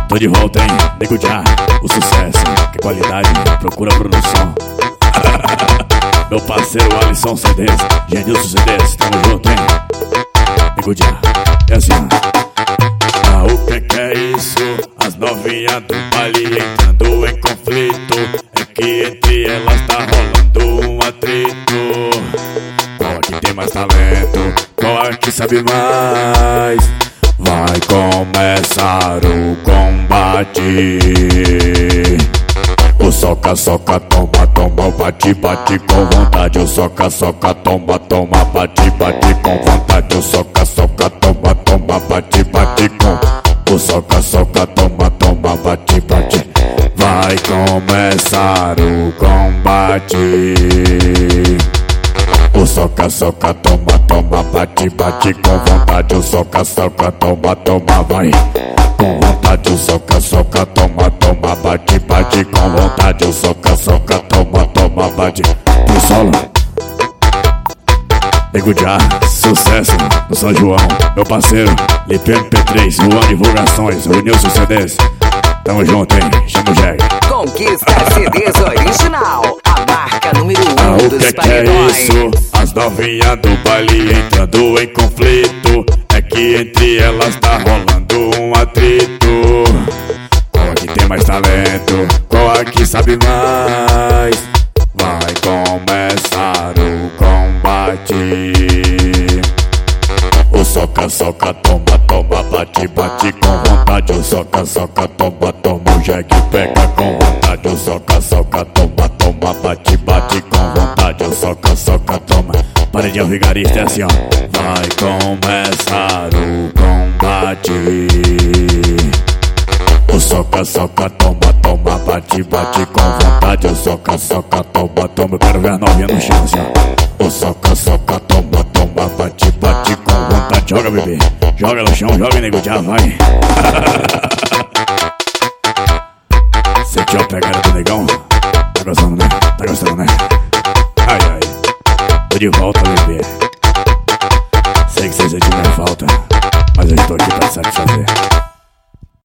Tô de volta, hein? Nego Já, o sucesso, que qualidade, procura produção. Meu parceiro Alisson CDs, Genilson CDs, tamo junto, hein? Nego Já, é assim, ó. O que é isso? As novinhas do baile entrando em conflito. É que entre elas tá rolando um atrito. Qual é que tem mais talento? Qual é que sabe mais? Vai começar o combate. O soca, soca, toma, toma, bate, bate com vontade. O soca, soca, toma, toma, bate, bate com vontade. O soca, soca, toma, toma, bate, bate com. O soca, soca, toma, toma, bate, bate. Vai começar o combate. O soca, soca, toma, toma, bate, bate com vontade. O soca, soca, toma, toma, vai com vontade. O soca, soca, toma, toma, bate, bate com vontade. O soca, soca, toma, toma, bate. Pro solo Nego Já, sucesso no São João. Meu parceiro Lipe MP3, Juan Divulgações, o Nilson CDs. Tamo junto, hein? Chama o Jag. Conquista CDs original, a marca número 1 dos paredões. É isso? As novinhas do baile entrando em conflito. É que entre elas tá rolando um atrito. Qual é que tem mais talento? Qual é que sabe mais? Vai começar o combate. O soca, soca, toma, toma, bate, bate com vontade. O soca, soca, toma, toma, o Jag pega com vontade. O soca, soca, toma, toma, bate, bate com vontade. O soca, soca, toma. Paredão vigarista é assim, ó. Vai começar o combate. O soca, soca, toma, toma, bate, bate com vontade. O soca, soca, toma, toma. Eu quero ver a novinha no chão, assim, ó. O soca, soca, toma, toma, bate, bate com vontade. Joga, bebê, joga no chão, joga, Nego Já, vai. Sentiu a pegada do negão? Tá gostando, né? Tá gostando, né? Ai, ai. Tô de volta, bebê. Sei que vocês sentiram minha falta, mas eu estou aqui pra satisfazer.